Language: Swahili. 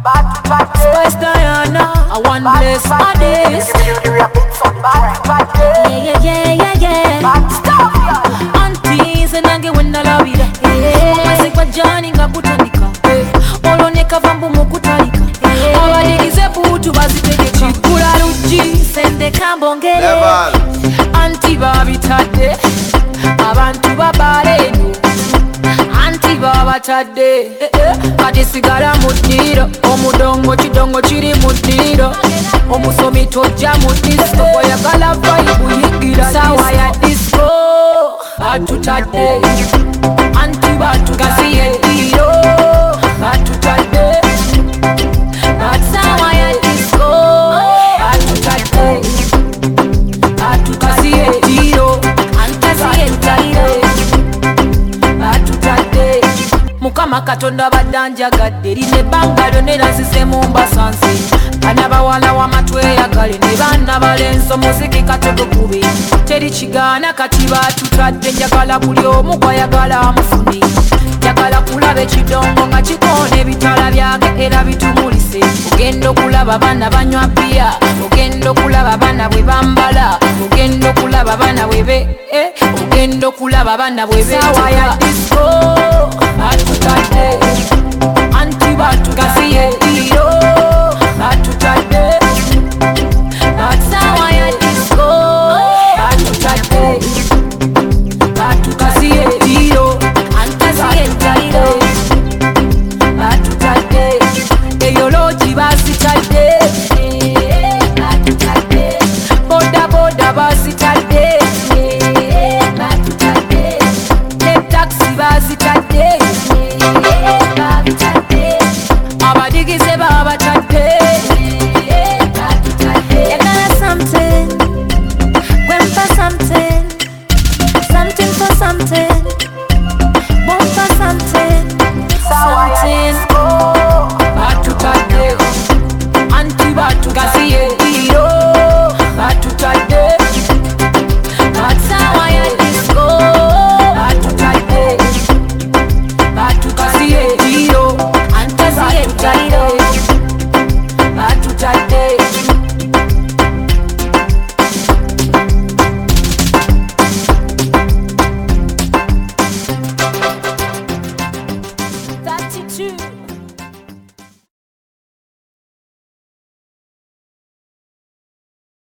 Spice Diana, I want bless my days. Aunties and I get when I love it. Mama kwa Johnny ngakutanika. Oloneka vambu mukutalika. Abadigize butu bazitege chikula ruji sende kambongere. Anti babitadde abantu babaleno. Anti babatadde kati sigala mudiro omudongo kidongo kiri mudiro omusomi tojja mudisco oyagala vibe yigira sawa ya disco batutadde anti batugasiye diro batutadde sawa ya disco batutadde batugasiye diro antasiye diro batutadde Mukama Katonda badanjagadde line banga lyonna erazise mu mbasansi bana bawala w'amatwe yagale ne bana balenzo muziki katugukubi teri kigaana kati batutadde njagala buli omu gwayagala amufuni njagala kulaba ekidongo nga kikoona ebitala byage era bitumulise ogenda okulaba bana banywa bbiya ogenda okulaba bana bwe bambala ogenda okulaba bana bwe ogenda okulaba bana bwe sawa ya disco